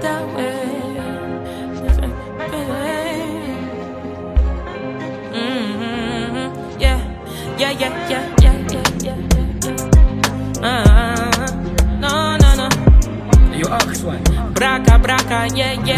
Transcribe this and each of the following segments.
that way. No. You ask one. Braka,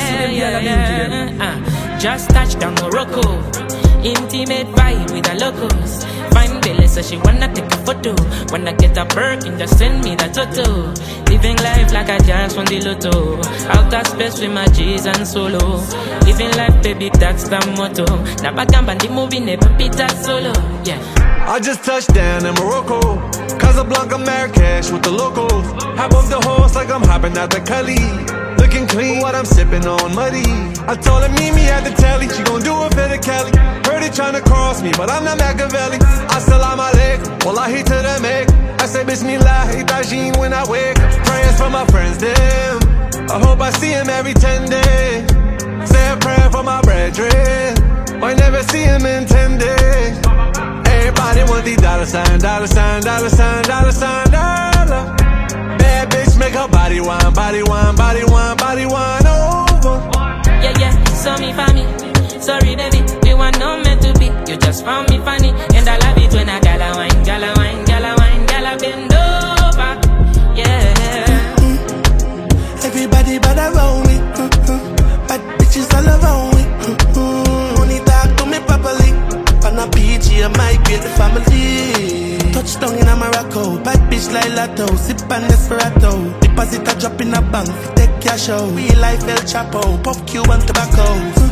just touched down Morocco. Intimate vibe with the locals. Fine Billy, so she wanna take a photo. When I get a Birkin, just send me the toto. Living life like I just won the lotto. Outer space with my G's and solo. Living life, baby, that's the motto. Nabagamba the movie, never beat that solo. Yeah. I just touched down in Morocco. Casablanca, Marrakesh with the locals. Hop off the horse like I'm hopping out the Cali. Looking clean, what I'm sipping on muddy. I told her meet me at the telly. She gon' do it for the Cali. Heard it tryna cross me, but I'm not Machiavelli. Assalamu alaikum, wallahi to the make. I say bismillah, tajin when I wake. Prayers for my friends, them. I hope I see him every 10 days. Say a prayer for my brethren. Might never see him in 10 days. Everybody want the dollar sign, dollar sign, dollar sign, dollar sign, dollar. Bad bitch make her body wine, body wine, body wine, body wine over. Yeah, saw me for me. Sorry, baby, we were not meant to be. You just found me funny, and I love it when I gala wine, gala wine, gala wine, gala bend over. Yeah. Everybody but around me. Bad bitches all around me. Money talk to me properly. On a beach, I might be the family. Touchdown in Morocco, bad bitch like Lato. Sip and Desperado. Deposit a drop in a bank, take cash out. Real life El Chapo, puff Q and tobacco.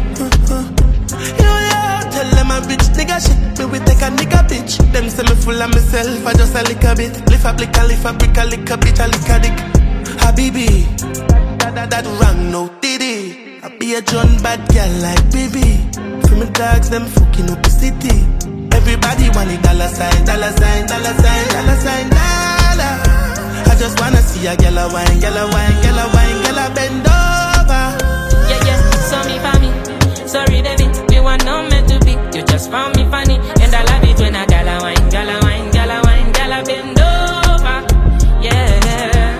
Yo, tell them I'm rich nigga shit. Me we take a nigga bitch. Them say me full of myself, I just a lick a bit. Lift a blick, a lift a brick, a lick a bitch, a lick a dick. Habibi, that wrong no diddy. I be a John bad girl like baby. For me dogs, them fucking up the city. Everybody want it, dollar sign, dollar sign, dollar sign, dollar sign, dollar. I just wanna see a girl a wine, girl a wine, girl a wine, girl a bend over. Yeah, saw me for me. Sorry, David, we were not meant to be. You just found me funny, and I love it when I gala wine, gala wine, gala wine, gala bend over. Yeah.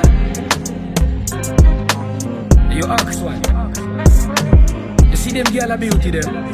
You ask one. You see them girl a beauty them.